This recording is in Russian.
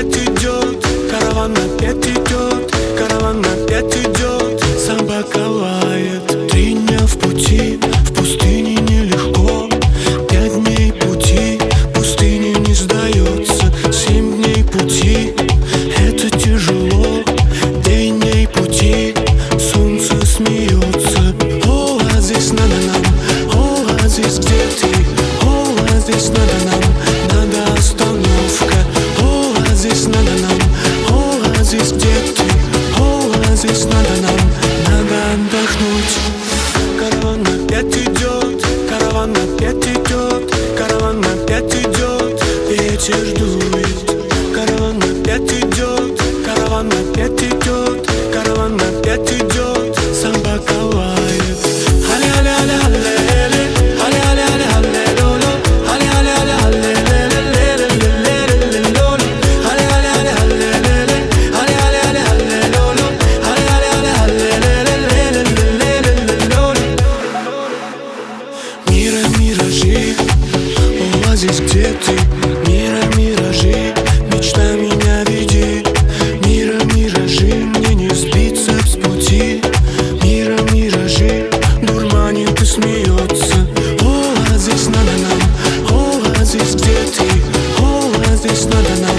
опять идет, караван опять идет, караван опять идет. Собака лает, 3 дня в пути, в пустыне нелегко. 5 дней пути, пустыня не сдается. 7 дней пути, это тяжело. 9 дней пути, солнце смеется. Оазис надо нам, оазис где ты? Оазис надо нам, надо остановка. Оазис надо нам, оазис где ты? Оазис надо нам, надо отдохнуть. Караван опять идет, караван опять идет, караван опять идет, ветер дует. Караван опять идет, караван опять идет, караван опять идет, собака лает. Миражи, оазис где ты? Миражи, мечта меня веди. Миражи, мне не сбиться с пути. Миражи, дурманит и смеется. Оазис надо нам, оазис где ты? Оазис надо нам.